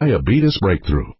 Diabetes Breakthrough.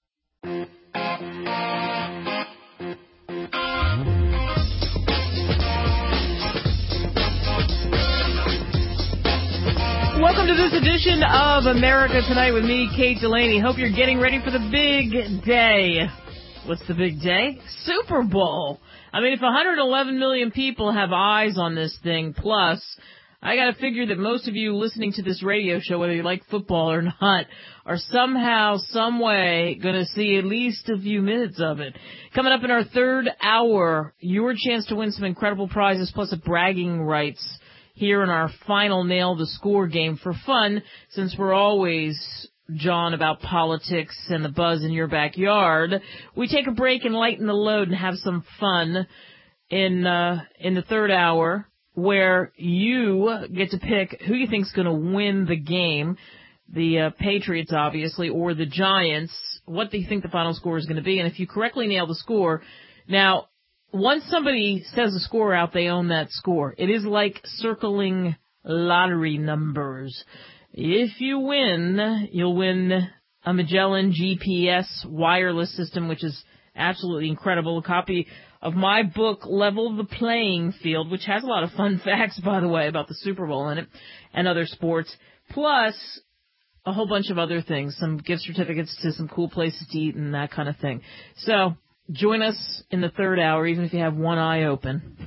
Welcome to this edition of America Tonight with me, Kate Delaney. Hope you're getting ready for the big day. What's the big day? Super Bowl. I mean, if 111 million people have eyes on this thing, plus, I gotta figure that most of you listening to this radio show, whether you like football or not, are somehow, some way gonna see at least a few minutes of it. Coming up in our third hour, your chance to win some incredible prizes plus a bragging rights here in our final Nail the Score game for fun, since we're always, John, about politics and the buzz in your backyard. We take a break and lighten the load and have some fun in the third hour, where you get to pick who you think's going to win the game, the Patriots, obviously, or the Giants. What do you think the final score is going to be? And if you correctly nail the score, now, once somebody says a score out, they own that score. It is like circling lottery numbers. If you win, you'll win a Magellan GPS wireless system, which is absolutely incredible. A copy of my book, Level the Playing Field, which has a lot of fun facts, by the way, about the Super Bowl in it and other sports, plus a whole bunch of other things, some gift certificates to some cool places to eat and that kind of thing. So join us in the third hour, even if you have one eye open,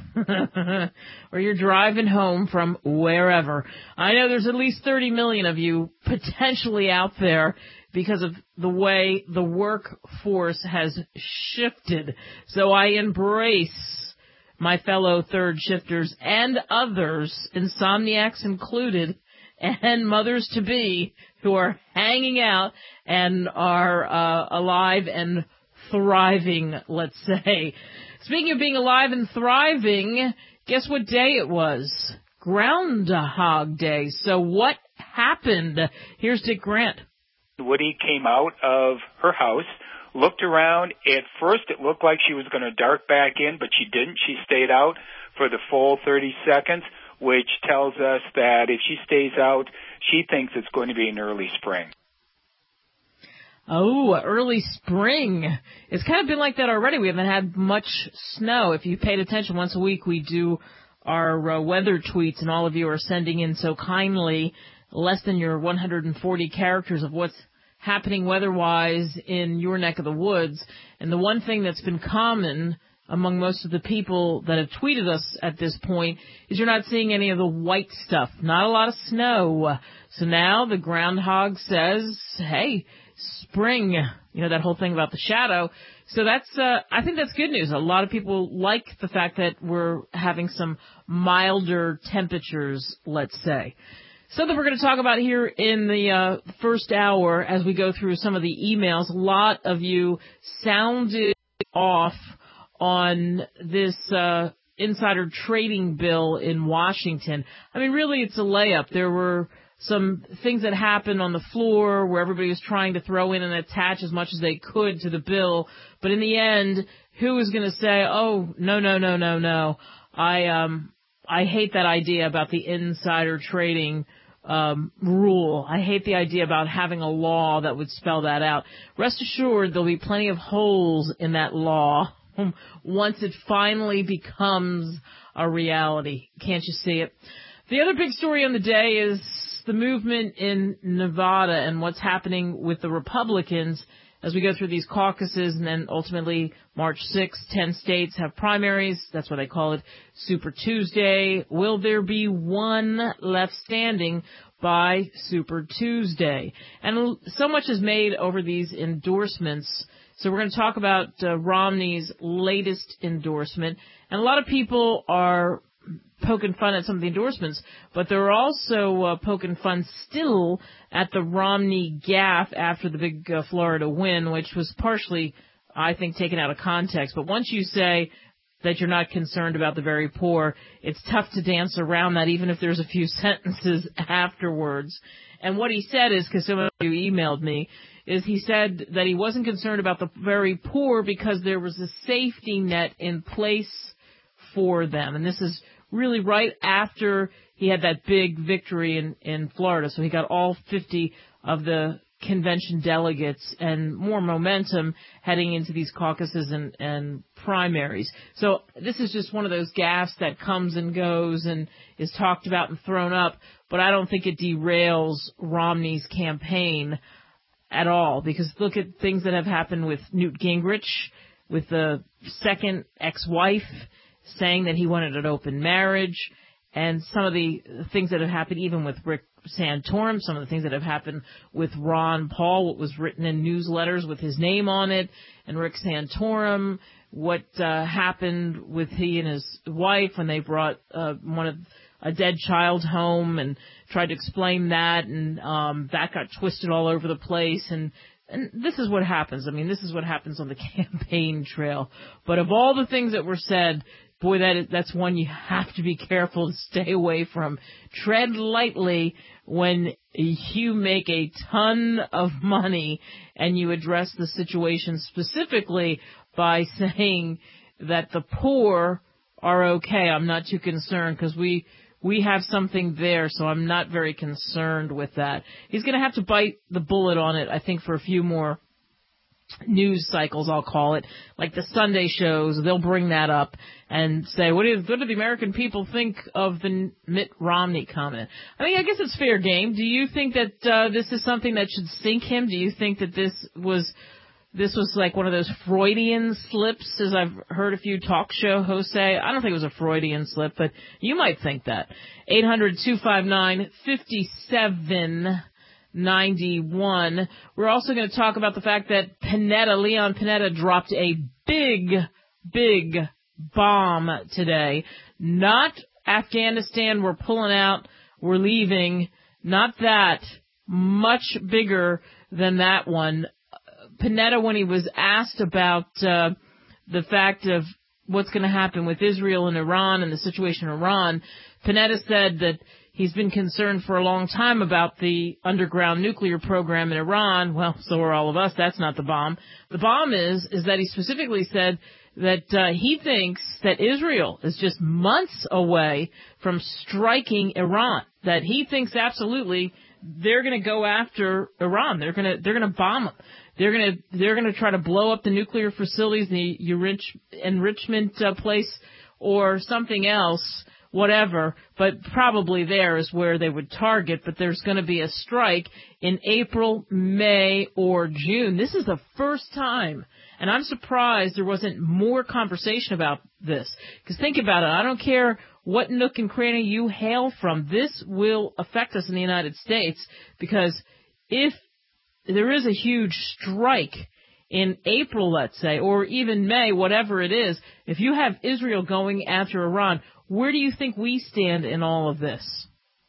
or you're driving home from wherever. I know there's at least 30 million of you potentially out there because of the way the workforce has shifted. So I embrace my fellow third shifters and others, insomniacs included, and mothers-to-be who are hanging out and are alive and thriving, let's say. Speaking of being alive and thriving, guess what day it was? Groundhog Day. So what happened? Here's Dick Grant. Woody came out of her house, looked around. At first it looked like she was going to dart back in, but she didn't. She stayed out for the full 30 seconds, which tells us that if she stays out, she thinks it's going to be an early spring. Oh, early spring. It's kind of been like that already. We haven't had much snow. If you paid attention, once a week we do our weather tweets, and all of you are sending in so kindly less than your 140 characters of what's happening weather-wise in your neck of the woods. And the one thing that's been common among most of the people that have tweeted us at this point is you're not seeing any of the white stuff. Not a lot of snow. So now the groundhog says, hey, spring, you know, that whole thing about the shadow. So that's, I think that's good news. A lot of people like the fact that we're having some milder temperatures, let's say. Something we're going to talk about here in the first hour as we go through some of the emails. A lot of you sounded off on this insider trading bill in Washington. I mean, really, it's a layup. There were some things that happened on the floor where everybody was trying to throw in and attach as much as they could to the bill. But in the end, who was going to say, oh, no, I hate that idea about the insider trading rule. I hate the idea about having a law that would spell that out. Rest assured, there'll be plenty of holes in that law once it finally becomes a reality. Can't you see it? The other big story on the day is the movement in Nevada and what's happening with the Republicans as we go through these caucuses, and then ultimately March 6th, 10 states have primaries. That's why they call it Super Tuesday. Will there be one left standing by Super Tuesday? And so much is made over these endorsements. So we're going to talk about Romney's latest endorsement. And a lot of people are poking fun at some of the endorsements, but they're also poking fun still at the Romney gaffe after the big Florida win, which was partially, I think, taken out of context. But once you say that you're not concerned about the very poor, it's tough to dance around that, even if there's a few sentences afterwards. And what he said is, because some of you emailed me, is he said that he wasn't concerned about the very poor because there was a safety net in place for them. And this is really right after he had that big victory in Florida. So he got all 50 of the convention delegates and more momentum heading into these caucuses and primaries. So this is just one of those gaffes that comes and goes and is talked about and thrown up, but I don't think it derails Romney's campaign at all, because look at things that have happened with Newt Gingrich, with the second ex-wife saying that he wanted an open marriage, and some of the things that have happened even with Rick Santorum, some of the things that have happened with Ron Paul, what was written in newsletters with his name on it, and Rick Santorum, what happened with he and his wife when they brought a dead child home and tried to explain that, and that got twisted all over the place, and this is what happens. I mean, this is what happens on the campaign trail. But of all the things that were said, boy, that's one you have to be careful to stay away from. Tread lightly when you make a ton of money and you address the situation specifically by saying that the poor are okay. I'm not too concerned because we have something there, so I'm not very concerned with that. He's going to have to bite the bullet on it, I think, for a few more news cycles, I'll call it, like the Sunday shows. They'll bring that up and say, what do the American people think of the Mitt Romney comment? I mean, I guess it's fair game. Do you think that this is something that should sink him? Do you think that this was like one of those Freudian slips, as I've heard a few talk show hosts say? I don't think it was a Freudian slip, but you might think that. 800-259-5791. We're also going to talk about the fact that Leon Panetta dropped a big bomb today. Not Afghanistan, we're pulling out, we're leaving. Not that. Much bigger than that one. Panetta, when he was asked about the fact of what's going to happen with Israel and Iran and the situation in Iran, Panetta said that he's been concerned for a long time about the underground nuclear program in Iran. Well, so are all of us. That's not the bomb. The bomb is that he specifically said that he thinks that Israel is just months away from striking Iran, that he thinks absolutely they're going to go after Iran. They're going to bomb them. They're going to try to blow up the nuclear facilities, the enrichment place, or something else, whatever. But probably there is where they would target. But there's going to be a strike in April, May, or June. This is the first time, and I'm surprised there wasn't more conversation about this. Because think about it. I don't care what nook and cranny you hail from. This will affect us in the United States, because if there is a huge strike in April, let's say, or even May, whatever it is, if you have Israel going after Iran, where do you think we stand in all of this?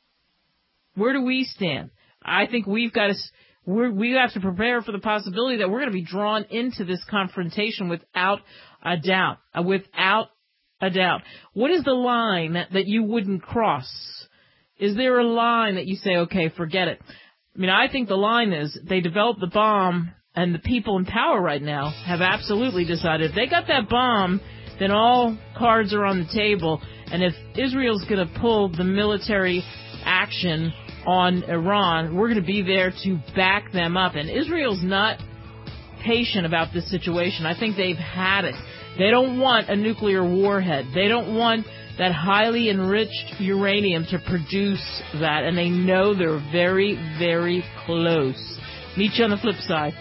Where do we stand? I think we have to prepare for the possibility that we're going to be drawn into this confrontation without a doubt. Without a doubt. What is the line that you wouldn't cross? Is there a line that you say, okay, forget it? I mean, I think the line is they developed the bomb, and the people in power right now have absolutely decided if they got that bomb, then all cards are on the table. And if Israel's going to pull the military action on Iran, we're going to be there to back them up. And Israel's not patient about this situation. I think they've had it. They don't want a nuclear warhead. They don't want that highly enriched uranium to produce that, and they know they're very, very close. Meet you on the flip side.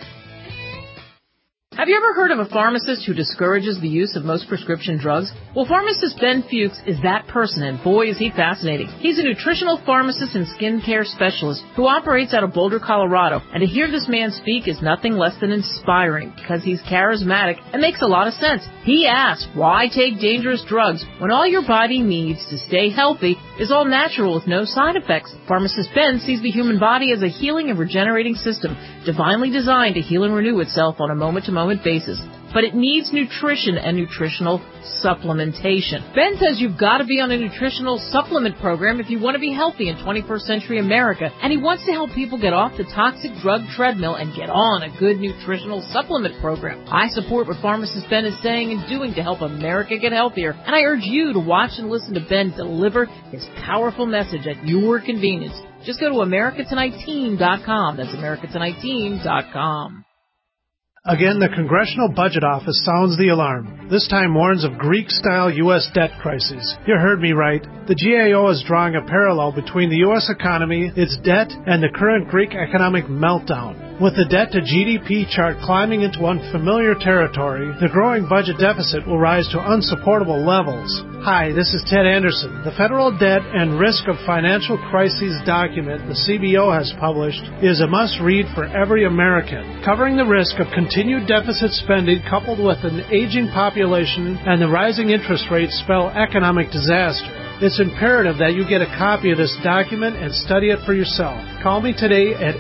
Have you ever heard of a pharmacist who discourages the use of most prescription drugs? Well, pharmacist Ben Fuchs is that person, and boy, is he fascinating. He's a nutritional pharmacist and skincare specialist who operates out of Boulder, Colorado. And to hear this man speak is nothing less than inspiring, because he's charismatic and makes a lot of sense. He asks, why take dangerous drugs when all your body needs to stay healthy is all natural with no side effects? Pharmacist Ben sees the human body as a healing and regenerating system, divinely designed to heal and renew itself on a moment-to-moment basis. But it needs nutrition and nutritional supplementation. Ben says you've got to be on a nutritional supplement program if you want to be healthy in 21st century America, and he wants to help people get off the toxic drug treadmill and get on a good nutritional supplement program. I support what pharmacist Ben is saying and doing to help America get healthier, and I urge you to watch and listen to Ben deliver his powerful message at your convenience. Just go to AmericaTonightTeam.com. That's AmericaTonightTeam.com. Again, the Congressional Budget Office sounds the alarm. This time warns of Greek-style U.S. debt crisis. You heard me right. The GAO is drawing a parallel between the U.S. economy, its debt, and the current Greek economic meltdown. With the debt-to-GDP chart climbing into unfamiliar territory, the growing budget deficit will rise to unsupportable levels. Hi, this is Ted Anderson. The Federal Debt and Risk of Financial Crises document the CBO has published is a must-read for every American, covering the risk of continued deficit spending coupled with an aging population and the rising interest rates spell economic disaster. It's imperative that you get a copy of this document and study it for yourself. Call me today at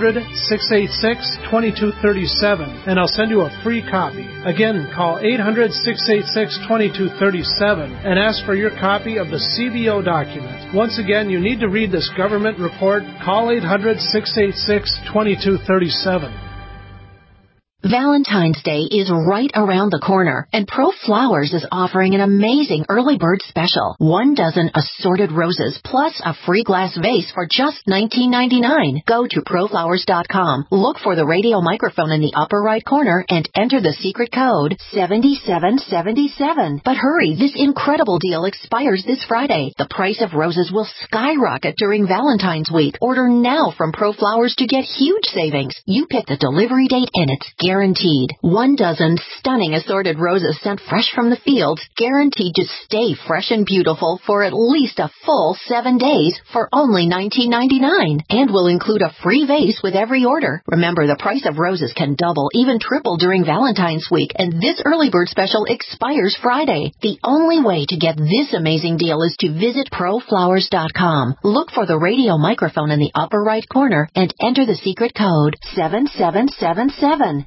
800-686-2237 and I'll send you a free copy. Again, call 800-686-2237 and ask for your copy of the CBO document. Once again, you need to read this government report. Call 800-686-2237. Valentine's Day is right around the corner, and Pro Flowers is offering an amazing early bird special. 1 dozen assorted roses plus a free glass vase for just $19.99. Go to proflowers.com, look for the radio microphone in the upper right corner, and enter the secret code 7777. But hurry, this incredible deal expires this Friday. The price of roses will skyrocket during Valentine's week. Order now from Pro Flowers to get huge savings. You pick the delivery date and it's guaranteed. 1 dozen stunning assorted roses sent fresh from the fields, guaranteed to stay fresh and beautiful for at least a full 7 days for only $19.99, and will include a free vase with every order. Remember, the price of roses can double, even triple during Valentine's week, and this early bird special expires Friday. The only way to get this amazing deal is to visit proflowers.com. Look for the radio microphone in the upper right corner and enter the secret code 7777.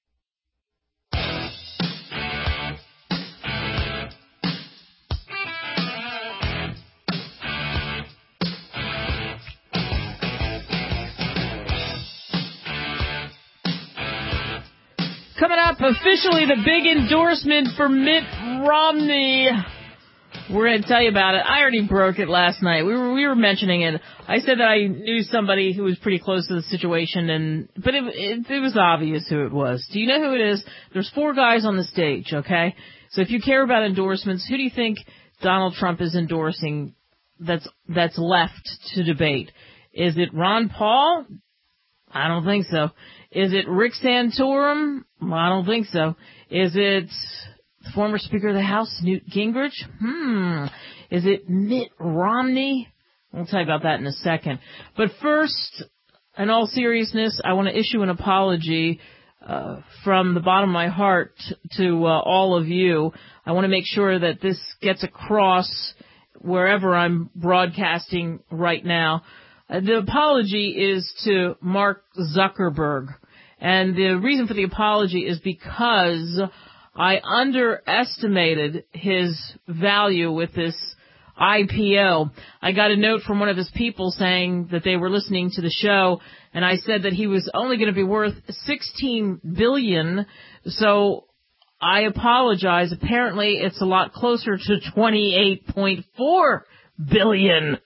Coming up, officially the big endorsement for Mitt Romney. We're going to tell you about it. I already broke it last night. We were mentioning it. I said that I knew somebody who was pretty close to the situation, but it was obvious who it was. Do you know who it is? There's 4 guys on the stage, okay? So if you care about endorsements, who do you think Donald Trump is endorsing that's left to debate? Is it Ron Paul? I don't think so. Is it Rick Santorum? I don't think so. Is it the former Speaker of the House, Newt Gingrich? Is it Mitt Romney? We'll tell you about that in a second. But first, in all seriousness, I want to issue an apology from the bottom of my heart to all of you. I want to make sure that this gets across wherever I'm broadcasting right now. The apology is to Mark Zuckerberg. And the reason for the apology is because I underestimated his value with this IPO. I got a note from one of his people saying that they were listening to the show, and I said that he was only going to be worth $16 billion. So I apologize. Apparently, it's a lot closer to $28.4 billion.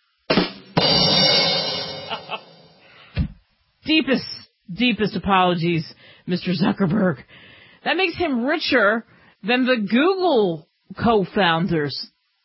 Deepest apologies, Mr. Zuckerberg. That makes him richer than the Google co-founders.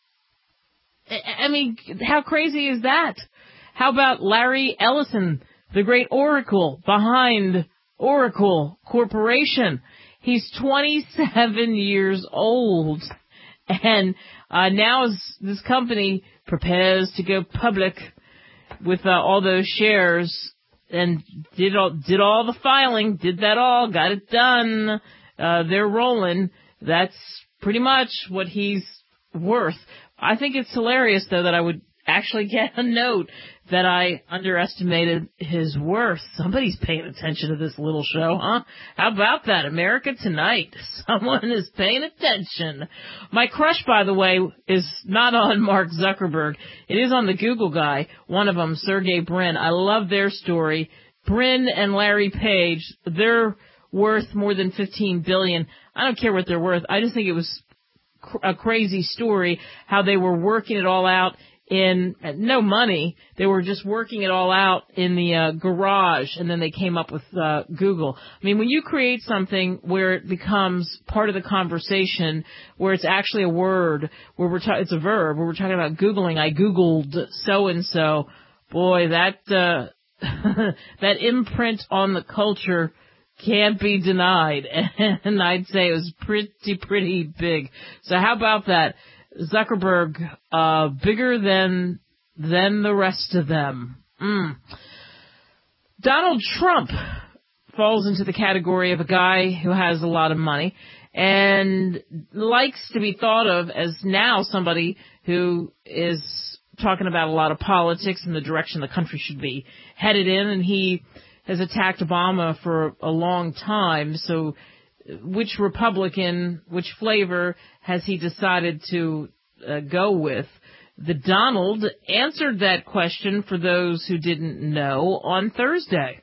I mean, how crazy is that? How about Larry Ellison, the great Oracle behind Oracle Corporation? He's 27 years old. And now as this company prepares to go public with all those shares, and did all the filing, did that all, got it done. They're rolling. That's pretty much what he's worth. I think it's hilarious, though, that I would actually get a note that I underestimated his worth. Somebody's paying attention to this little show, huh? How about that? America Tonight. Someone is paying attention. My crush, by the way, is not on Mark Zuckerberg. It is on the Google guy, one of them, Sergey Brin. I love their story. Brin and Larry Page, they're worth more than $15 billion. I don't care what they're worth. I just think it was a crazy story how they were working it all out in no money. They were just working it all out in the garage, and then they came up with Google. I mean, when you create something where it becomes part of the conversation, where it's actually a word, where it's a verb, where we're talking about Googling, I Googled so-and-so, boy, that that imprint on the culture can't be denied, and I'd say it was pretty big. So how about that? Zuckerberg, bigger than the rest of them. Donald Trump falls into the category of a guy who has a lot of money and likes to be thought of as now somebody who is talking about a lot of politics and the direction the country should be headed in, and he has attacked Obama for a long time. So which Republican, which flavor has he decided to go with? The Donald answered that question for those who didn't know on Thursday.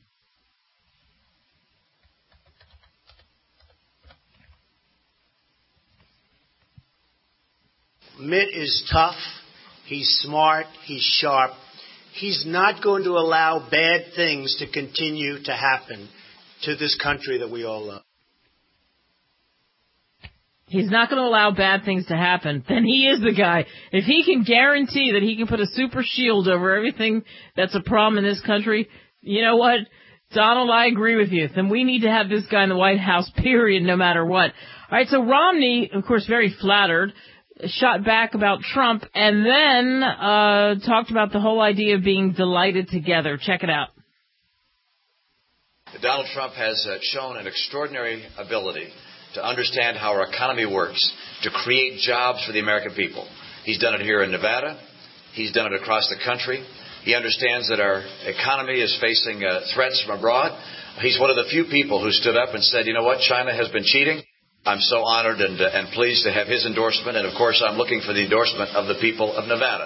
Mitt is tough. He's smart. He's sharp. He's not going to allow bad things to continue to happen to this country that we all love. He's not going to allow bad things to happen. Then he is the guy. If he can guarantee that he can put a super shield over everything that's a problem in this country, you know what? Donald, I agree with you. Then we need to have this guy in the White House, period, no matter what. All right, so Romney, of course, very flattered, shot back about Trump, and then talked about the whole idea of being delighted together. Check it out. Donald Trump has shown an extraordinary ability to understand how our economy works, to create jobs for the American people. He's done it here in Nevada. He's done it across the country. He understands that our economy is facing threats from abroad. He's one of the few people who stood up and said, you know what, China has been cheating. I'm so honored and pleased to have his endorsement. And, of course, I'm looking for the endorsement of the people of Nevada.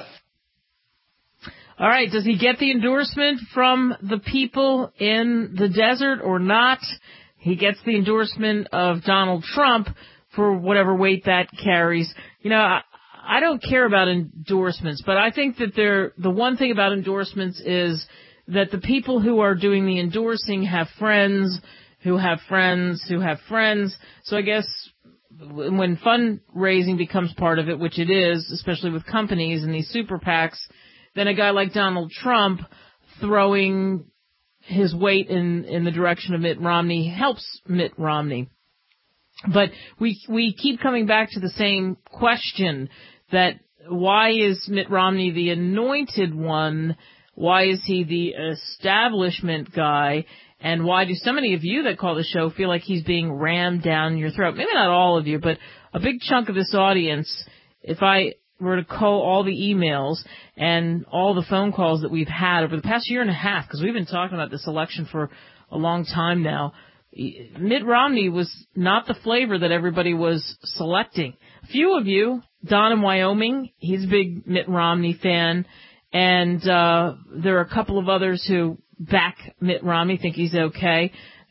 All right. Does he get the endorsement from the people in the desert or not? He gets the endorsement of Donald Trump for whatever weight that carries. You know, I don't care about endorsements, but I think that the one thing about endorsements is that the people who are doing the endorsing have friends who have friends who have friends. So I guess when fundraising becomes part of it, which it is, especially with companies and these super PACs, then a guy like Donald Trump throwing his weight in the direction of Mitt Romney helps Mitt Romney. But we keep coming back to the same question, that why is Mitt Romney the anointed one? Why is he the establishment guy? And why do so many of you that call the show feel like he's being rammed down your throat? Maybe not all of you, but a big chunk of this audience, if I were to call all the emails and all the phone calls that we've had over the past year and a half, because we've been talking about this election for a long time now, Mitt Romney was not the flavor that everybody was selecting. A few of you, Don in Wyoming, he's a big Mitt Romney fan, and there are a couple of others who back Mitt Romney, think he's okay.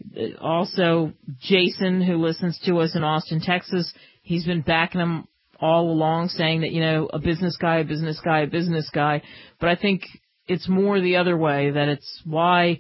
Also, Jason, who listens to us in Austin, Texas, he's been backing him all along, saying that, you know, a business guy, a business guy, a business guy. But I think it's more the other way, that it's why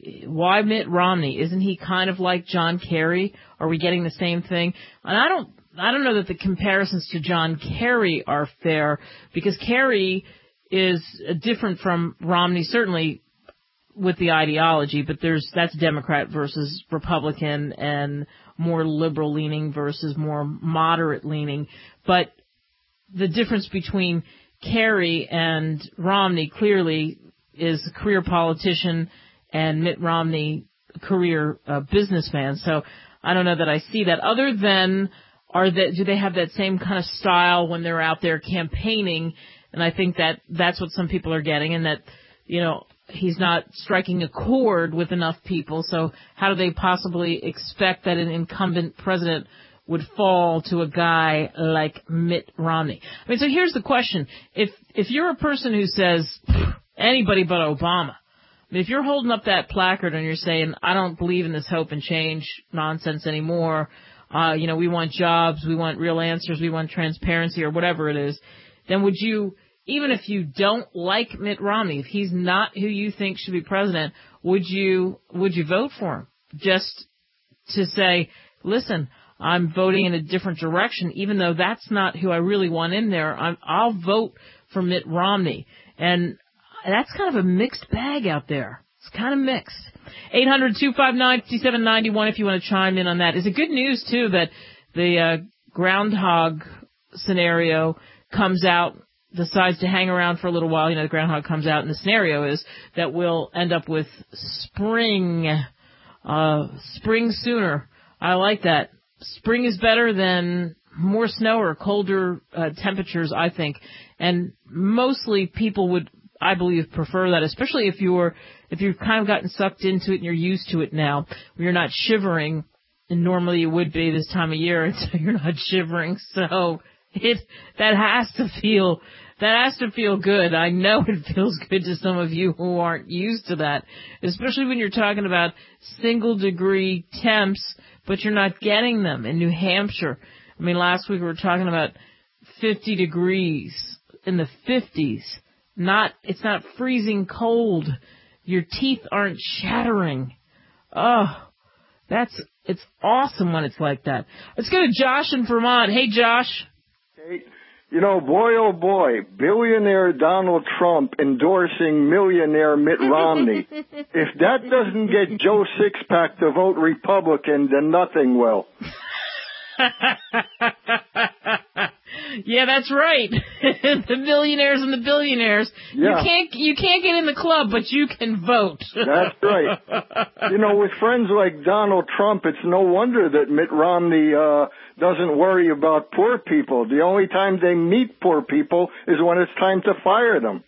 Mitt Romney? Isn't he kind of like John Kerry? Are we getting the same thing? And I don't know that the comparisons to John Kerry are fair, because Kerry is different from Romney, certainly with the ideology, but that's Democrat versus Republican and more liberal leaning versus more moderate leaning. But the difference between Kerry and Romney clearly is a career politician and Mitt Romney, career businessman. So I don't know that I see that. Other than, do they have that same kind of style when they're out there campaigning? And I think that's what some people are getting, and that, you know, he's not striking a chord with enough people. So how do they possibly expect that an incumbent president would fall to a guy like Mitt Romney? I mean, so here's the question. If you're a person who says anybody but Obama, I mean, if you're holding up that placard and you're saying, I don't believe in this hope and change nonsense anymore, you know, we want jobs, we want real answers, we want transparency, or whatever it is, then would you even if you don't like Mitt Romney, if he's not who you think should be president, would you vote for him? Just to say, listen, I'm voting in a different direction, even though that's not who I really want in there. I'll vote for Mitt Romney. And that's kind of a mixed bag out there. It's kind of mixed. 800-259-5791 if you want to chime in on that. Is it good news, too, that the groundhog scenario comes out, decides to hang around for a little while? You know, the groundhog comes out, and the scenario is that we'll end up with spring sooner. I like that. Spring is better than more snow or colder temperatures, I think. And mostly people would, I believe, prefer that, especially if you've kind of gotten sucked into it and you're used to it now. You're not shivering, and normally you would be this time of year, and so you're not shivering. So that has to feel good. I know it feels good to some of you who aren't used to that, especially when you're talking about single-degree temps, but you're not getting them in New Hampshire. I mean, last week we were talking about 50 degrees in the 50s. It's not freezing cold. Your teeth aren't shattering. Oh, it's awesome when it's like that. Let's go to Josh in Vermont. Hey, Josh. Hey, you know, boy, oh boy, billionaire Donald Trump endorsing millionaire Mitt Romney. If that doesn't get Joe Sixpack to vote Republican, then nothing will. Yeah, that's right. The millionaires and the billionaires. Yeah. You can't get in the club, but you can vote. That's right. You know, with friends like Donald Trump, it's no wonder that Mitt Romney doesn't worry about poor people. The only time they meet poor people is when it's time to fire them.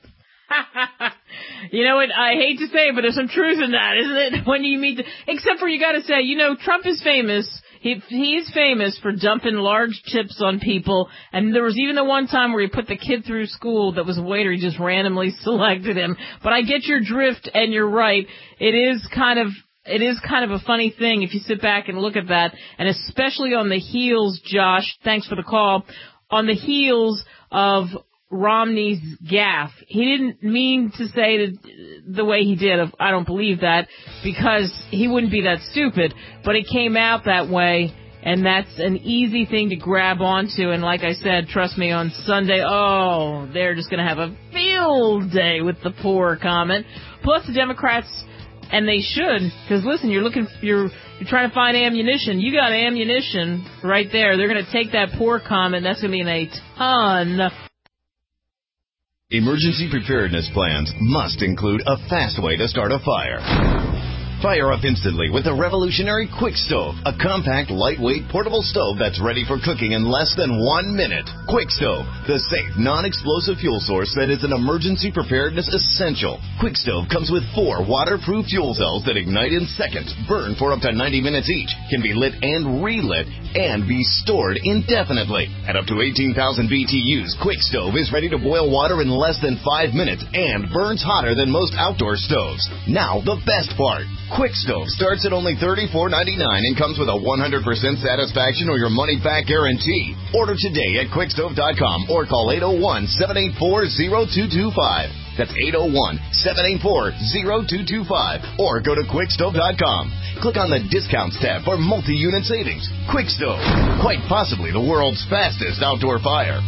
You know what? I hate to say it, but there's some truth in that, isn't it? When you meet, except for you got to say, you know, Trump is famous. He's famous for dumping large tips on people, and there was even the one time where he put the kid through school that was a waiter. He just randomly selected him. But I get your drift, and you're right. It is kind of a funny thing if you sit back and look at that, and especially on the heels, Josh, thanks for the call, on the heels of Romney's gaffe. He didn't mean to say it the way he did. I don't believe that, because he wouldn't be that stupid, but it came out that way, and that's an easy thing to grab onto. And like I said, trust me, on Sunday, they're just going to have a field day with the poor comment. Plus the Democrats, and they should, because listen, you're trying to find ammunition. You got ammunition right there. They're going to take that poor comment. That's going to be in a ton. Emergency preparedness plans must include a fast way to start a fire. Fire up instantly with the revolutionary Quick Stove, a compact, lightweight, portable stove that's ready for cooking in less than 1 minute. Quick Stove, the safe, non-explosive fuel source that is an emergency preparedness essential. Quick Stove comes with 4 waterproof fuel cells that ignite in seconds, burn for up to 90 minutes each, can be lit and relit, and be stored indefinitely. At up to 18,000 BTUs, Quick Stove is ready to boil water in less than 5 minutes and burns hotter than most outdoor stoves. Now, the best part. Quick Stove starts at only $34.99 and comes with a 100% satisfaction or your money-back guarantee. Order today at quickstove.com or call 801-784-0225. That's 801-784-0225. Or go to quickstove.com. Click on the Discounts tab for multi-unit savings. Quick Stove, quite possibly the world's fastest outdoor fire.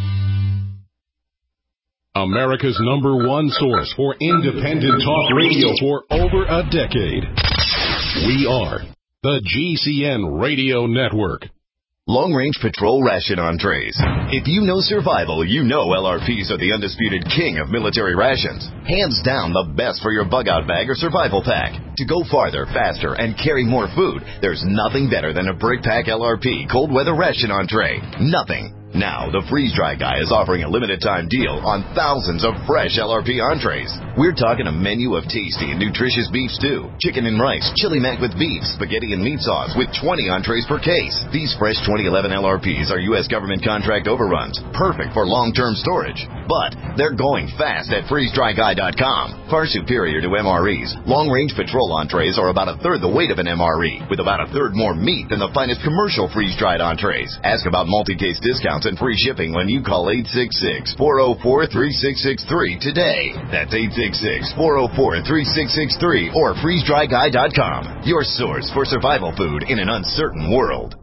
America's #1 source for independent talk radio for over a decade. We are the GCN Radio Network. Long-range patrol ration entrees. If you know survival, you know LRPs are the undisputed king of military rations. Hands down the best for your bug-out bag or survival pack. To go farther, faster, and carry more food, there's nothing better than a Brick Pack LRP cold weather ration entree. Nothing. Now, the Freeze Dry Guy is offering a limited-time deal on thousands of fresh LRP entrees. We're talking a menu of tasty and nutritious beef stew, chicken and rice, chili mac with beef, spaghetti and meat sauce with 20 entrees per case. These fresh 2011 LRPs are U.S. government contract overruns, perfect for long-term storage. But they're going fast at freezedryguy.com. Far superior to MREs, long-range patrol entrees are about a third the weight of an MRE, with about a third more meat than the finest commercial freeze-dried entrees. Ask about multi-case discounts discounts and free shipping when you call 866-404-3663 today. That's 866-404-3663 or freezedryguy.com. Your source for survival food in an uncertain world.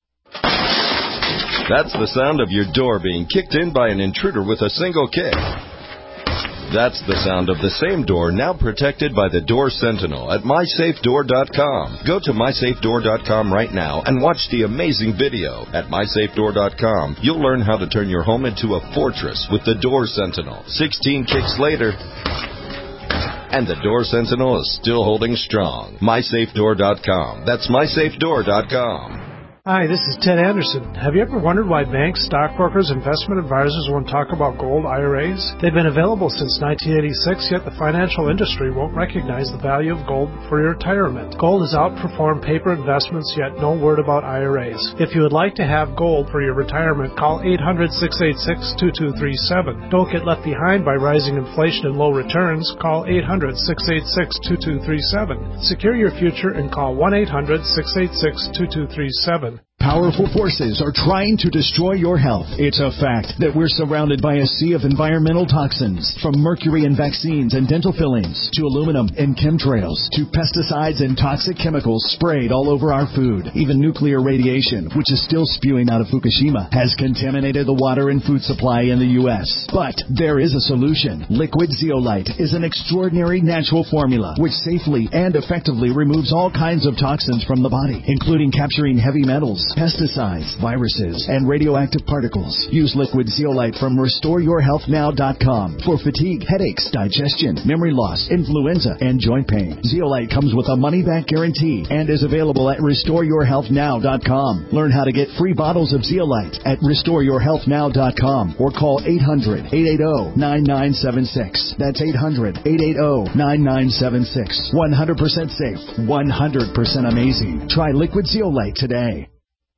That's the sound of your door being kicked in by an intruder with a single kick. That's the sound of the same door now protected by the Door Sentinel at MySafeDoor.com. Go to MySafeDoor.com right now and watch the amazing video. At MySafeDoor.com, you'll learn how to turn your home into a fortress with the Door Sentinel. 16 kicks later, and the Door Sentinel is still holding strong. MySafeDoor.com. That's MySafeDoor.com. Hi, this is Ted Anderson. Have you ever wondered why banks, stockbrokers, investment advisors won't talk about gold IRAs? They've been available since 1986, yet the financial industry won't recognize the value of gold for your retirement. Gold has outperformed paper investments, yet no word about IRAs. If you would like to have gold for your retirement, call 800-686-2237. Don't get left behind by rising inflation and low returns. Call 800-686-2237. Secure your future and call 1-800-686-2237. Powerful forces are trying to destroy your health. It's a fact that we're surrounded by a sea of environmental toxins, from mercury in vaccines and dental fillings, to aluminum in chemtrails, to pesticides and toxic chemicals sprayed all over our food. Even nuclear radiation, which is still spewing out of Fukushima, has contaminated the water and food supply in the U.S. But there is a solution. Liquid Zeolite is an extraordinary natural formula which safely and effectively removes all kinds of toxins from the body, including capturing heavy metals, pesticides, viruses, and radioactive particles. Use Liquid Zeolite from RestoreYourHealthNow.com for fatigue, headaches, digestion, memory loss, influenza, and joint pain. Zeolite comes with a money-back guarantee and is available at RestoreYourHealthNow.com. Learn how to get free bottles of Zeolite at RestoreYourHealthNow.com or call 800-880-9976. That's 800-880-9976. 100% safe, 100% amazing. Try Liquid Zeolite today.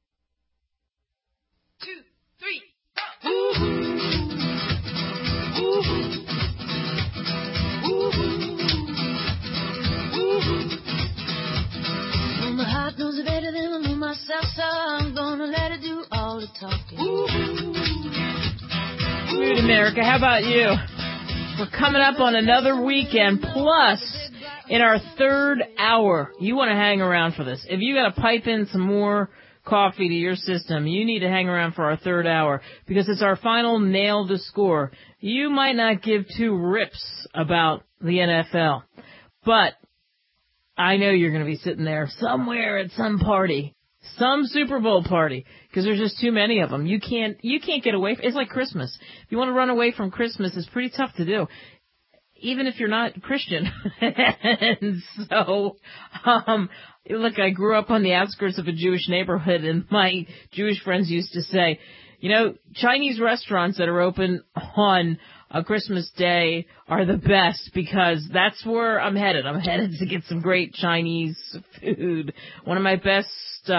Knows it better than me myself, so I'm gonna let her do all the talking. Good America, how about you? We're coming up on another weekend, plus in our third hour. You want to hang around for this. If you got to pipe in some more coffee to your system, you need to hang around for our third hour, because it's our final nail to score. You might not give two rips about the NFL, but I know you're going to be sitting there somewhere at some party, some Super Bowl party, because there's just too many of them. You can't get away. It's like Christmas. If you want to run away from Christmas, it's pretty tough to do, even if you're not Christian. And so, look, I grew up on the outskirts of a Jewish neighborhood, and my Jewish friends used to say, you know, Chinese restaurants that are open on Christmas Day are the best, because that's where I'm headed. I'm headed to get some great Chinese food. One of my best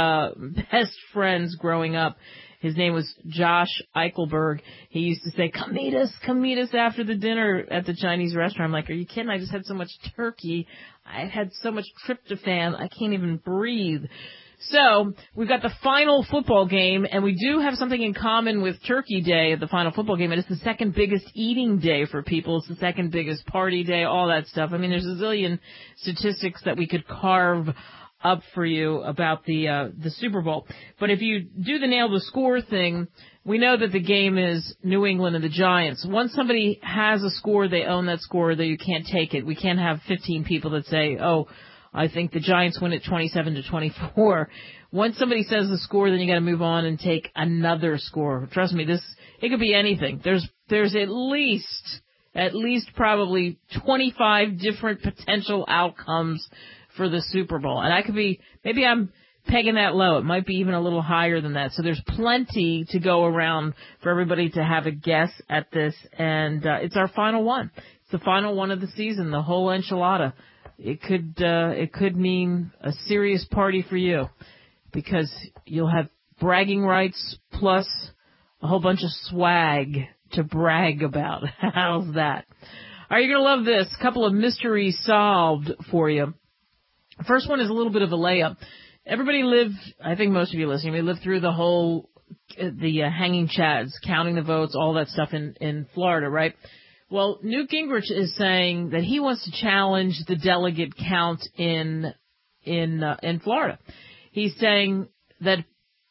friends growing up, his name was Josh Eichelberg. He used to say, come meet us after the dinner at the Chinese restaurant. I'm like, are you kidding? I just had so much turkey. I had so much tryptophan. I can't even breathe. So, we've got the final football game, and we do have something in common with Turkey Day, the final football game. It is the second biggest eating day for people. It's the second biggest party day, all that stuff. I mean, there's a zillion statistics that we could carve up for you about the Super Bowl. But if you do the nail the score thing, we know that the game is New England and the Giants. Once somebody has a score, they own that score, that you can't take it. We can't have 15 people that say, oh, I think the Giants win at 27-24. Once somebody says the score, then you got to move on and take another score. Trust me, it could be anything. There's at least probably 25 different potential outcomes for the Super Bowl. And maybe I'm pegging that low. It might be even a little higher than that. So there's plenty to go around for everybody to have a guess at this. And it's our final one. It's the final one of the season, the whole enchilada. It could mean a serious party for you, because you'll have bragging rights plus a whole bunch of swag to brag about. How's that? All right, you're going to love this. A couple of mysteries solved for you. First one is a little bit of a layup. Everybody lived, I think most of you listening, we lived through the whole hanging chads, counting the votes, all that stuff in Florida, right? Well, Newt Gingrich is saying that he wants to challenge the delegate count in Florida. He's saying that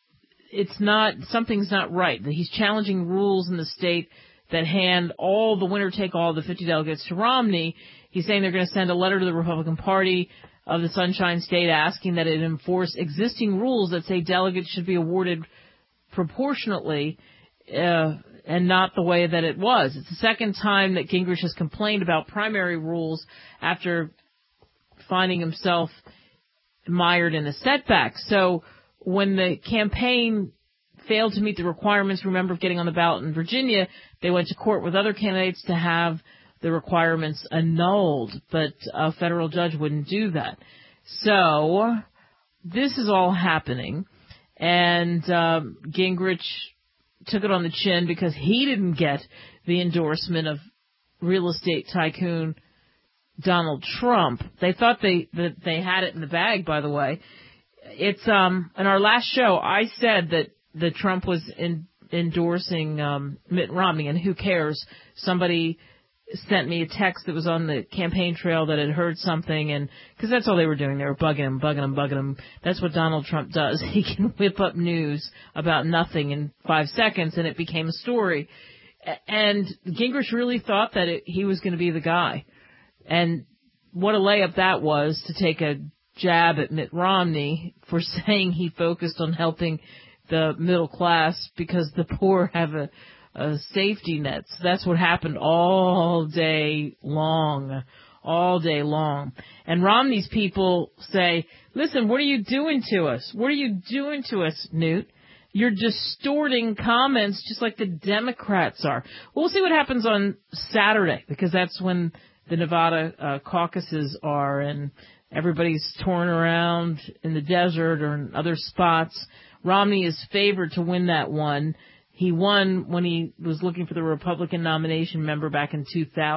something's not right, that he's challenging rules in the state that hand all the winner take all the 50 delegates to Romney. He's saying they're going to send a letter to the Republican Party of the Sunshine State asking that it enforce existing rules that say delegates should be awarded proportionately and not the way that it was. It's the second time that Gingrich has complained about primary rules after finding himself mired in a setback. So when the campaign failed to meet the requirements, remember, of getting on the ballot in Virginia, they went to court with other candidates to have the requirements annulled, but a federal judge wouldn't do that. So this is all happening, and Gingrich took it on the chin because he didn't get the endorsement of real estate tycoon Donald Trump. They thought they had it in the bag, by the way. It's in our last show, I said that Trump was endorsing Mitt Romney, and who cares? Somebody sent me a text that was on the campaign trail that had heard something, and because that's all they were doing. They were bugging him. That's what Donald Trump does. He can whip up news about nothing in 5 seconds, and it became a story. And Gingrich really thought that he was going to be the guy. And what a layup that was to take a jab at Mitt Romney for saying he focused on helping the middle class because the poor have a safety net. So that's what happened all day long. And Romney's people say, listen, what are you doing to us? What are you doing to us, Newt? You're distorting comments just like the Democrats are. We'll see what happens on Saturday, because that's when the Nevada caucuses are, and everybody's torn around in the desert or in other spots. Romney is favored to win that one. He won when he was looking for the Republican nomination, member, back in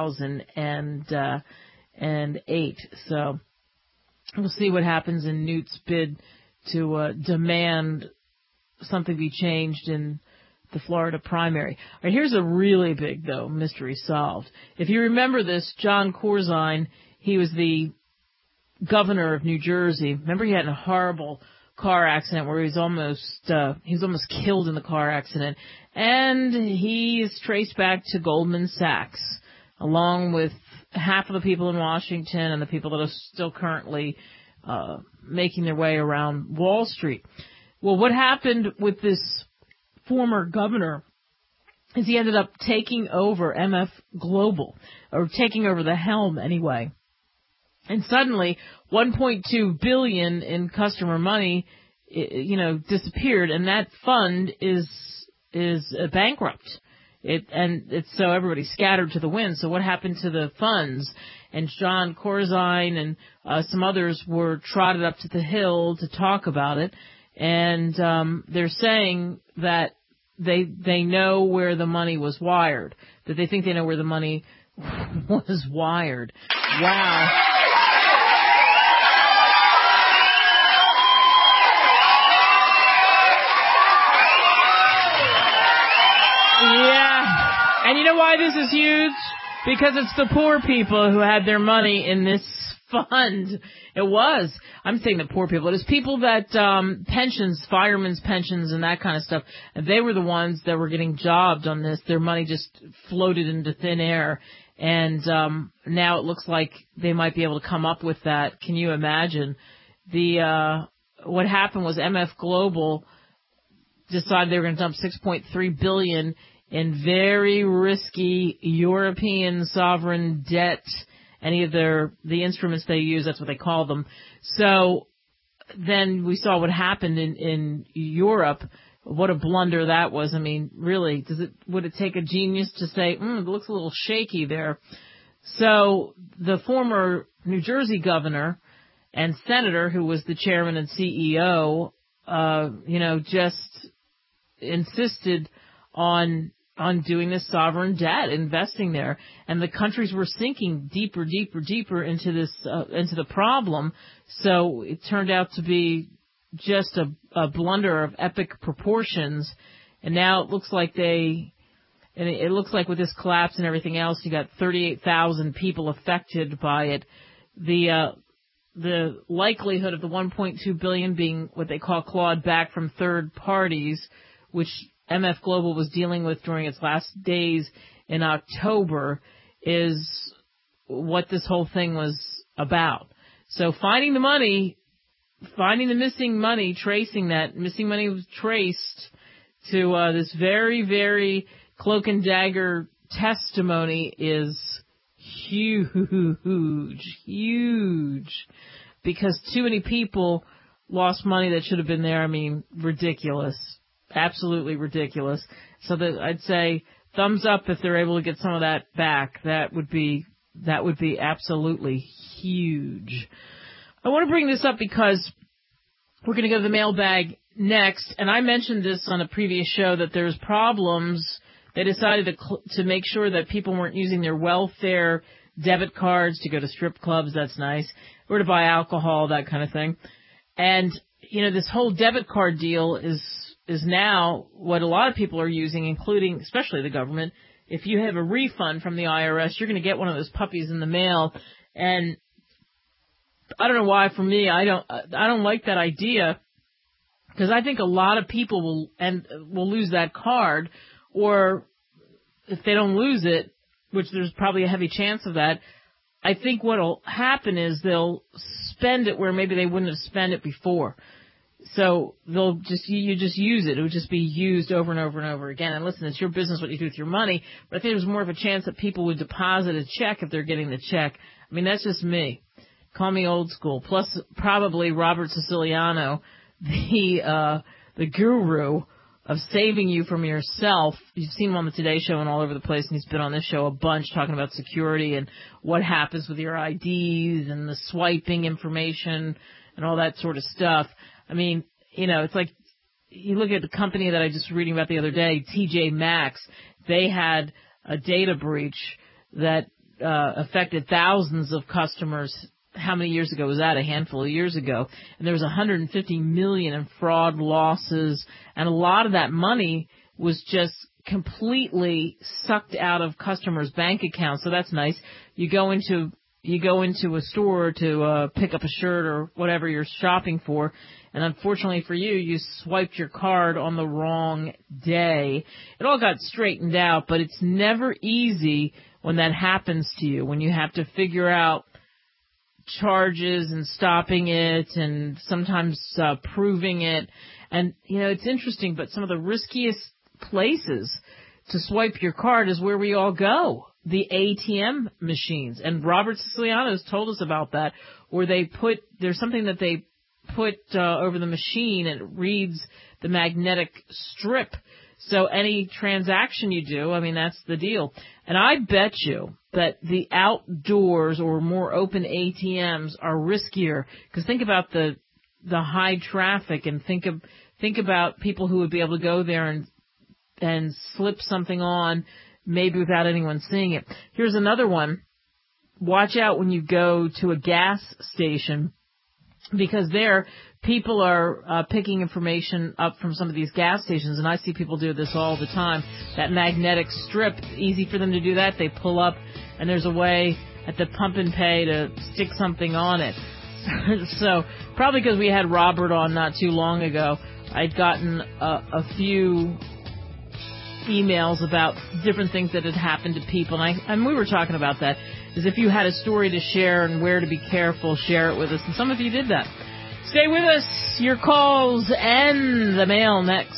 2008. So we'll see what happens in Newt's bid to demand something be changed in the Florida primary. All right, here's a really big, though, mystery solved. If you remember this, John Corzine, he was the governor of New Jersey. Remember, he had a horrible car accident where he was almost killed in the car accident, and he is traced back to Goldman Sachs, along with half of the people in Washington and the people that are still currently making their way around Wall Street. Well, what happened with this former governor is he ended up taking over MF Global, or taking over the helm anyway. And suddenly, $1.2 billion in customer money, disappeared, and that fund is bankrupt. It's so everybody scattered to the wind. So what happened to the funds? And John Corzine and some others were trotted up to the Hill to talk about it, and they're saying that they know where the money was wired. That they think they know where the money was wired. Wow. Yeah. And you know why this is huge? Because it's the poor people who had their money in this fund. It was. I'm saying the poor people. It was people that, pensions, firemen's pensions and that kind of stuff. They were the ones that were getting jobbed on this. Their money just floated into thin air. And, now it looks like they might be able to come up with that. Can you imagine? What happened was MF Global decided they were going to dump $6.3 billion in very risky European sovereign debt. Any of the instruments they use, that's what they call them. So then we saw what happened in Europe. What a blunder that was. I mean, really, would it take a genius to say, it looks a little shaky there? So the former New Jersey governor and senator, who was the chairman and CEO, just insisted on doing this sovereign debt, investing there, and the countries were sinking deeper into this, into the problem. So it turned out to be just a blunder of epic proportions. And now it looks like it looks like with this collapse and everything else, you got 38,000 people affected by it. The likelihood of the $1.2 billion being what they call clawed back from third parties, which MF Global was dealing with during its last days in October, is what this whole thing was about. So finding the money, finding the missing money, tracing that missing money was traced to this very, very cloak and dagger testimony is huge, because too many people lost money that should have been there. I mean, ridiculous, absolutely ridiculous. So that I'd say thumbs up if they're able to get some of that back. That would be absolutely huge. I want to bring this up because we're going to go to the mailbag next, and I mentioned this on a previous show that there's problems. They decided to make sure that people weren't using their welfare debit cards to go to strip clubs, that's nice, or to buy alcohol, that kind of thing. And, this whole debit card deal is now what a lot of people are using, including, especially the government. If you have a refund from the IRS, you're going to get one of those puppies in the mail. And I don't know why, for me, I don't like that idea, because I think a lot of people will lose that card. Or if they don't lose it, which there's probably a heavy chance of that, I think what'll happen is they'll spend it where maybe they wouldn't have spent it before. So you just use it. It would just be used over and over and over again. And listen, it's your business what you do with your money, but I think there's more of a chance that people would deposit a check if they're getting the check. I mean, that's just me. Call me old school. Plus, probably Robert Siciliano, the guru of saving you from yourself. You've seen him on the Today Show and all over the place, and he's been on this show a bunch talking about security and what happens with your IDs and the swiping information and all that sort of stuff. I mean, it's like you look at the company that I just was reading about the other day, TJ Maxx. They had a data breach that affected thousands of customers. How many years ago was that? A handful of years ago. And there was $150 million in fraud losses, and a lot of that money was just completely sucked out of customers' bank accounts. So that's nice. You go into a store to pick up a shirt or whatever you're shopping for, and unfortunately for you, you swiped your card on the wrong day. It all got straightened out, but it's never easy when that happens to you, when you have to figure out charges and stopping it and sometimes proving it. And, it's interesting, but some of the riskiest places to swipe your card is where we all go, the ATM machines. And Robert Siciliano has told us about that, where there's something that they put over the machine, and it reads the magnetic strip. So any transaction you do, I mean, that's the deal. And I bet you that the outdoors or more open ATMs are riskier, because think about the high traffic, and think about people who would be able to go there and slip something on maybe without anyone seeing it. Here's another one. Watch out when you go to a gas station, because there people are picking information up from some of these gas stations, and I see people do this all the time. That magnetic strip, easy for them to do that. They pull up, and there's a way at the pump and pay to stick something on it. So probably because we had Robert on not too long ago, I'd gotten a few emails about different things that had happened to people, and we were talking about that, is if you had a story to share and where to be careful, share it with us, and some of you did that. Stay with us, your calls and the mail next.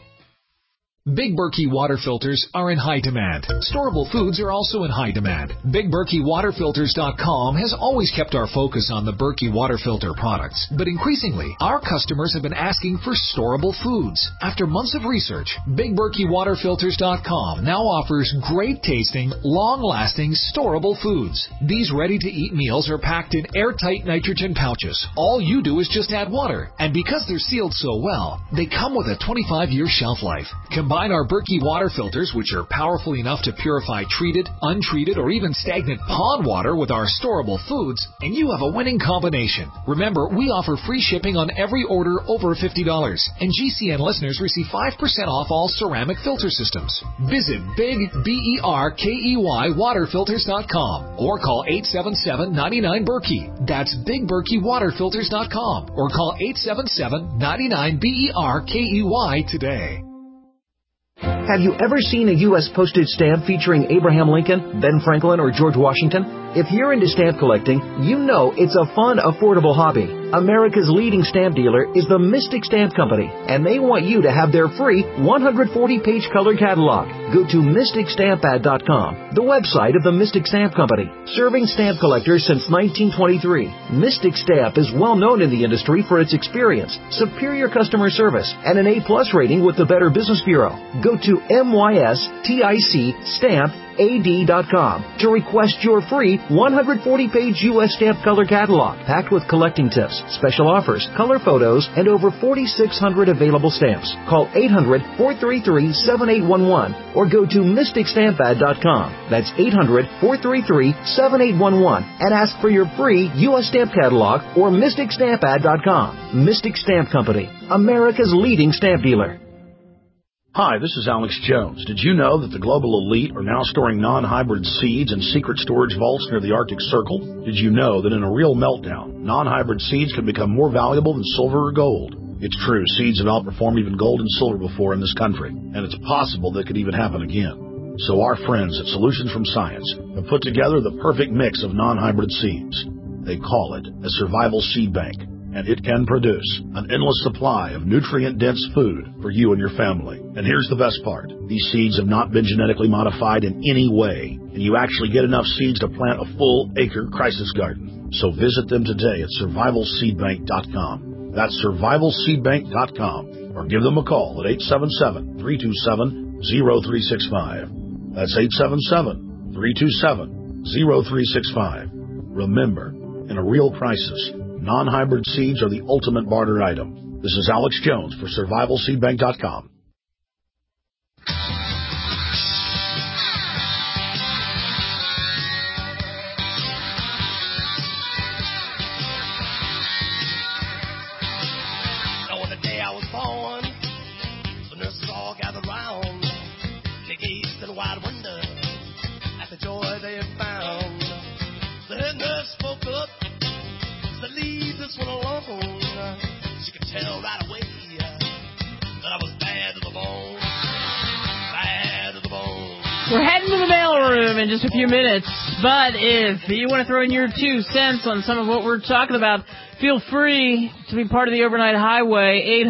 Big Berkey water filters are in high demand. Storable foods are also in high demand. BigBerkeyWaterFilters.com has always kept our focus on the Berkey water filter products, but increasingly, our customers have been asking for storable foods. After months of research, BigBerkeyWaterFilters.com now offers great-tasting, long-lasting, storable foods. These ready-to-eat meals are packed in airtight nitrogen pouches. All you do is just add water, and because they're sealed so well, they come with a 25-year shelf life. Combine Combine our Berkey water filters, which are powerful enough to purify treated, untreated, or even stagnant pond water with our storable foods, and you have a winning combination. Remember, we offer free shipping on every order over $50, and GCN listeners receive 5% off all ceramic filter systems. Visit BigBerkeyWaterFilters.com or call 877-99-BERKEY. That's BigBerkeyWaterFilters.com or call 877-99-BERKEY today. Have you ever seen a U.S. postage stamp featuring Abraham Lincoln, Ben Franklin, or George Washington? If you're into stamp collecting, you know it's a fun, affordable hobby. America's leading stamp dealer is the Mystic Stamp Company, and they want you to have their free 140-page color catalog. Go to MysticStampAd.com, the website of the Mystic Stamp Company. Serving stamp collectors since 1923, Mystic Stamp is well known in the industry for its experience, superior customer service, and an A-plus rating with the Better Business Bureau. Go to MysticStampAd.com to request your free 140-page U.S. stamp color catalog, packed with collecting tips, special offers, color photos, and over 4,600 available stamps. Call 800-433-7811 or go to MysticStampAd.com. That's 800-433-7811 and ask for your free U.S. stamp catalog or MysticStampAd.com. Mystic Stamp Company, America's leading stamp dealer. Hi, this is Alex Jones. Did you know that the global elite are now storing non-hybrid seeds in secret storage vaults near the Arctic Circle? Did you know that in a real meltdown, non-hybrid seeds can become more valuable than silver or gold? It's true, seeds have outperformed even gold and silver before in this country, and it's possible that could even happen again. So our friends at Solutions from Science have put together the perfect mix of non-hybrid seeds. They call it a survival seed bank, and it can produce an endless supply of nutrient-dense food for you and your family. And here's the best part. These seeds have not been genetically modified in any way, and you actually get enough seeds to plant a full-acre crisis garden. So visit them today at survivalseedbank.com. That's survivalseedbank.com, or give them a call at 877-327-0365. That's 877-327-0365. Remember, in a real crisis, non-hybrid seeds are the ultimate barter item. This is Alex Jones for survivalseedbank.com. On the day I was born, the nurses all gathered round. They gazed in wide wonder at the joy they had found. The head nurse spoke up. Leave this one alone. She could tell right away that I was bad to the bone. Bad to the bone. We're heading to the mailroom in just a few minutes, but if you want to throw in your 2 cents on some of what we're talking about, feel free to be part of the Overnight Highway,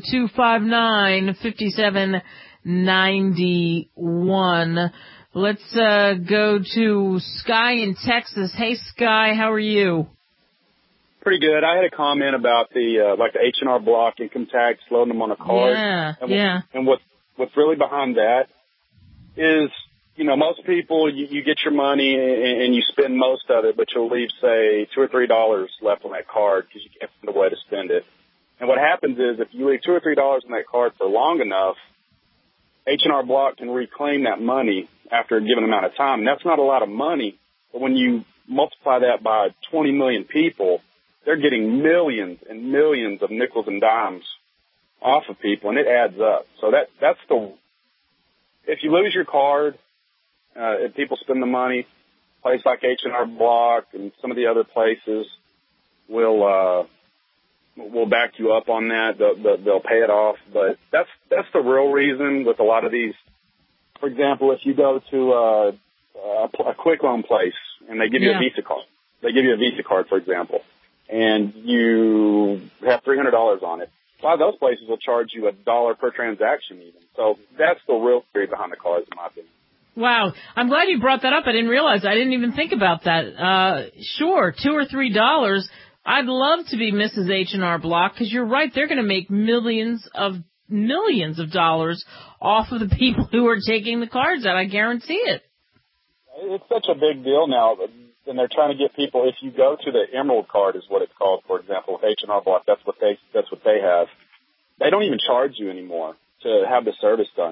800-259-5791. Let's go to Sky in Texas. Hey, Sky, how are you? Pretty good. I had a comment about the the H&R Block income tax, loading them on a card. And what's really behind that is, you know, most people, you get your money and you spend most of it, but you'll leave, say, $2 or $3 left on that card because you can't find a way to spend it. And what happens is if you leave $2 or $3 on that card for long enough, H&R Block can reclaim that money after a given amount of time. And that's not a lot of money, but when you multiply that by 20 million people, they're getting millions and millions of nickels and dimes off of people, and it adds up. So that's if you lose your card, and people spend the money, a place like H&R Block and some of the other places will back you up on that. They'll pay it off, but that's the real reason with a lot of these. For example, if you go to a quick loan place and they give you a Visa card, for example, and you have $300 on it. A lot of those places will charge you $1 per transaction even. So that's the real theory behind the cards, in my opinion. Wow. I'm glad you brought that up. I didn't realize. I didn't even think about that. Sure, $2 or $3. I'd love to be Mrs. H&R Block because you're right. They're going to make millions of dollars off of the people who are taking the cards out. I guarantee it. It's such a big deal now. And they're trying to get people, if you go to the Emerald card is what it's called, for example, with H&R Block, that's what they have. They don't even charge you anymore to have the service done.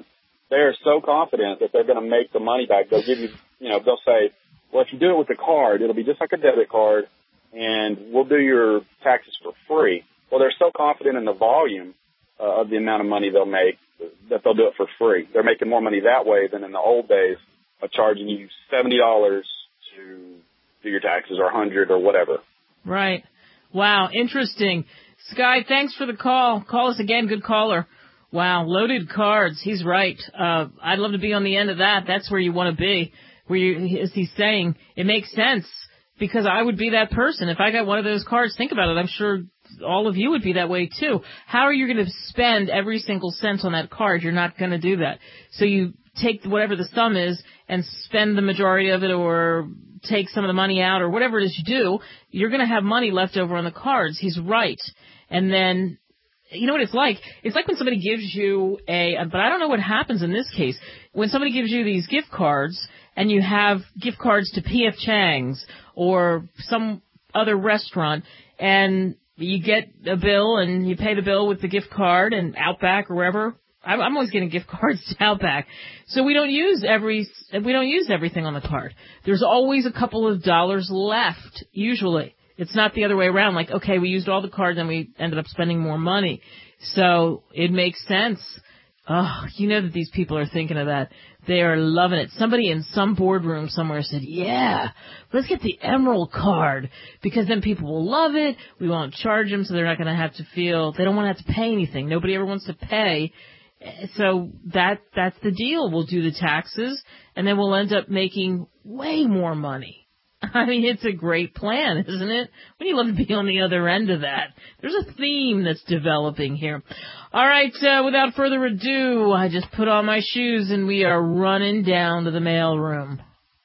they're so confident that they're going to make the money back. They'll give you, they'll say, well, if you do it with the card, it'll be just like a debit card, and we'll do your taxes for free. Well, they're so confident in the volume of the amount of money they'll make that they'll do it for free. They're making more money that way than in the old days of charging you $70 to do your taxes, or $100 or whatever. Right. Wow. Interesting. Sky, thanks for the call. Call us again. Good caller. Wow. Loaded cards. He's right. I'd love to be on the end of that. That's where you want to be. As he's saying, it makes sense, because I would be that person. If I got one of those cards, think about it. I'm sure all of you would be that way too. How are you going to spend every single cent on that card? You're not going to do that. So you take whatever the sum is and spend the majority of it, or take some of the money out, or whatever it is you do. You're going to have money left over on the cards. He's right. And then, you know what it's like? It's like when somebody gives you but I don't know what happens in this case. When somebody gives you these gift cards, and you have gift cards to P.F. Chang's or some other restaurant, and you get a bill and you pay the bill with the gift card, and Outback or wherever. I'm always getting gift cards to Outback. So we don't use everything on the card. There's always a couple of dollars left, usually. It's not the other way around, like, okay, we used all the cards and we ended up spending more money. So it makes sense. Oh, you know that these people are thinking of that. They are loving it. Somebody in some boardroom somewhere said, yeah, let's get the Emerald card, because then people will love it. We won't charge them, so they're not going to have to feel, they don't want to have to pay anything. Nobody ever wants to pay. So that's the deal. We'll do the taxes, and then we'll end up making way more money. I mean, it's a great plan, isn't it? Wouldn't you love to be on the other end of that? There's a theme that's developing here. All right, without further ado, I just put on my shoes and we are running down to the mail room.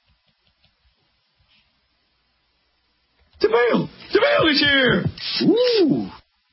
The mail is here! Ooh!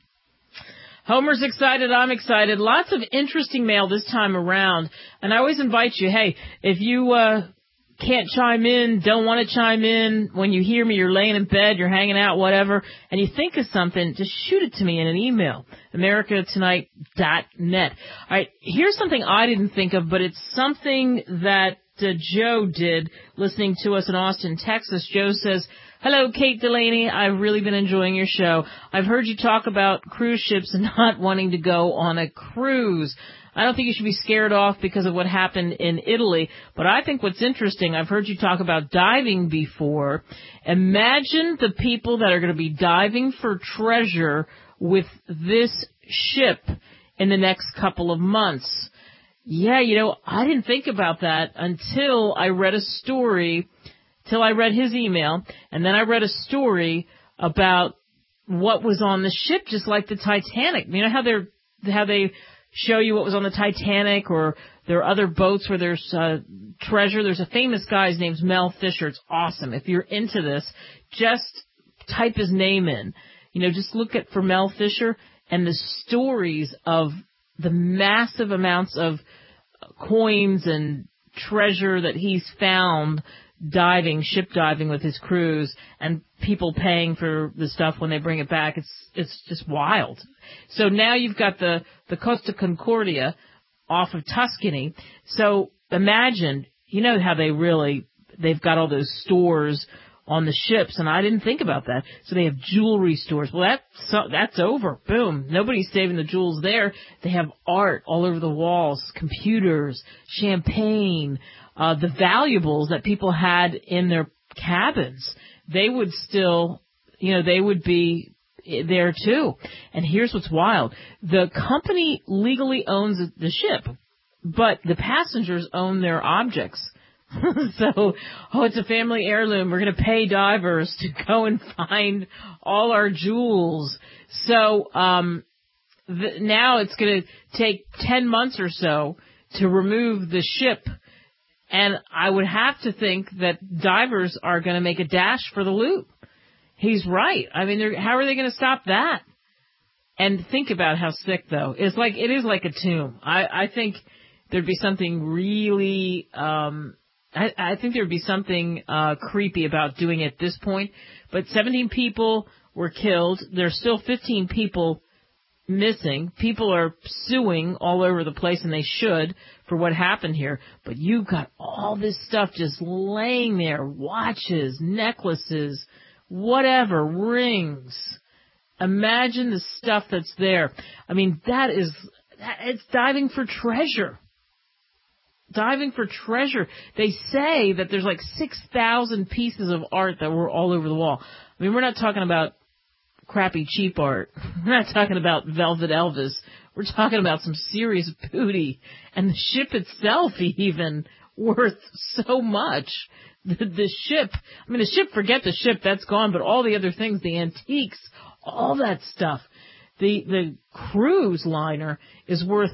Homer's excited, I'm excited. Lots of interesting mail this time around. And I always invite you, hey, if you can't chime in, don't want to chime in, when you hear me, you're laying in bed, you're hanging out, whatever, and you think of something, just shoot it to me in an email, americatonight.net. All right, here's something I didn't think of, but it's something that Joe did listening to us in Austin, Texas. Joe says, hello, Kate Delaney. I've really been enjoying your show. I've heard you talk about cruise ships and not wanting to go on a cruise. I don't think you should be scared off because of what happened in Italy, but I think what's interesting, I've heard you talk about diving before. Imagine the people that are going to be diving for treasure with this ship in the next couple of months. Yeah, I didn't think about that until I read a story, till I read his email, and then I read a story about what was on the ship, just like the Titanic. You know how they show you what was on the Titanic, or there are other boats where there's treasure. There's a famous guy, his name's Mel Fisher. It's awesome. If you're into this, just type his name in. Just look for Mel Fisher and the stories of the massive amounts of coins and treasure that he's found ship diving with his crews, and people paying for the stuff when they bring it back. It's just wild. So now you've got the Costa Concordia off of Tuscany. So imagine, how they've got all those stores on the ships, and I didn't think about that. So they have jewelry stores. Well, that's over. Boom. Nobody's saving the jewels there. They have art all over the walls, computers, champagne, the valuables that people had in their cabins. They would still, they would be there too. And here's what's wild. The company legally owns the ship, but the passengers own their objects. So, it's a family heirloom. We're going to pay divers to go and find all our jewels. So, now it's going to take 10 months or so to remove the ship. And I would have to think that divers are going to make a dash for the loot. He's right. I mean, how are they going to stop that? And think about how sick, though. It is like a tomb. I think there'd be something really, I think there'd be something creepy about doing it at this point. But 17 people were killed. There's still 15 people missing. People are suing all over the place, and they should, for what happened here. But you've got all this stuff just laying there, watches, necklaces, whatever, rings. Imagine the stuff that's there. I mean, it's diving for treasure. Diving for treasure. They say that there's like 6,000 pieces of art that were all over the wall. I mean, we're not talking about crappy cheap art. We're not talking about Velvet Elvis. We're talking about some serious booty. And the ship itself even worth so much. The ship, forget the ship, that's gone, but all the other things, the antiques, all that stuff. The cruise liner is worth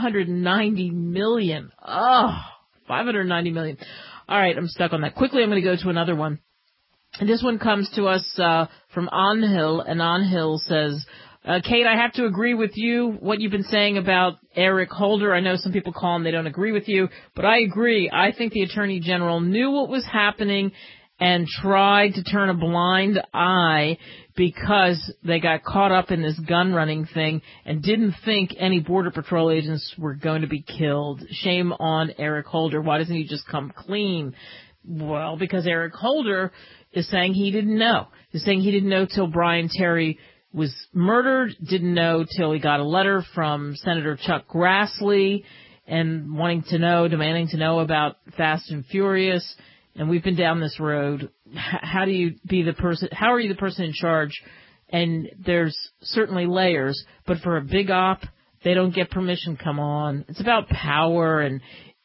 $590 million. Oh, $590 million. All right, I'm stuck on that. Quickly, I'm going to go to another one. And this one comes to us from Anhil, and Anhil says, Kate, I have to agree with you, what you've been saying about Eric Holder. I know some people call him, they don't agree with you, but I agree. I think the Attorney General knew what was happening and tried to turn a blind eye because they got caught up in this gun running thing and didn't think any Border Patrol agents were going to be killed. Shame on Eric Holder. Why doesn't he just come clean? Well, because Eric Holder is saying he didn't know. He's saying he didn't know till Brian Terry was murdered, didn't know till he got a letter from Senator Chuck Grassley and demanding to know about Fast and Furious. And we've been down this road. How are you the person in charge? And there's certainly layers, but for a big op, they don't get permission. Come on. It's about power and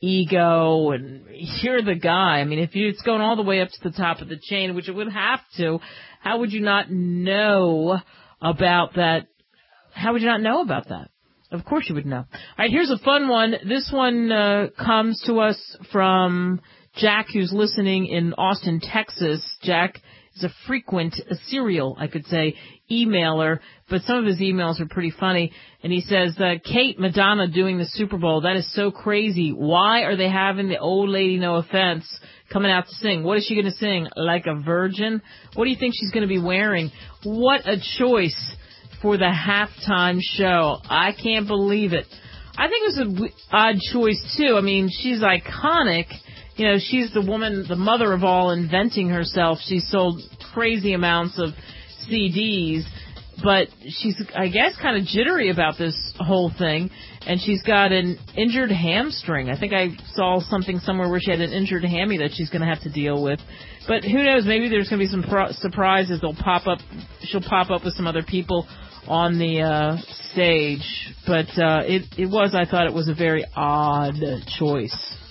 ego, and you're the guy. I mean, if it's going all the way up to the top of the chain, which it would have to, how would you not know about that? How would you not know about that? Of course you would know. All right, here's a fun one. This one comes to us from Jack, who's listening in Austin, Texas. Jack is a serial, I could say, emailer, but some of his emails are pretty funny. And he says, Kate, Madonna doing the Super Bowl, that is so crazy. Why are they having the old lady, no offense, coming out to sing? What is she going to sing? Like a virgin? What do you think she's going to be wearing? What a choice for the halftime show. I can't believe it. I think it was an odd choice, too. I mean, she's iconic. You know, she's the woman, the mother of all, inventing herself. She sold crazy amounts of CDs, but she's, I guess, kind of jittery about this whole thing, and she's got an injured hamstring. I think I saw something somewhere where she had an injured hammy that she's going to have to deal with. But who knows, maybe there's going to be some surprises. She'll pop up with some other people on the stage. But I thought it was a very odd choice.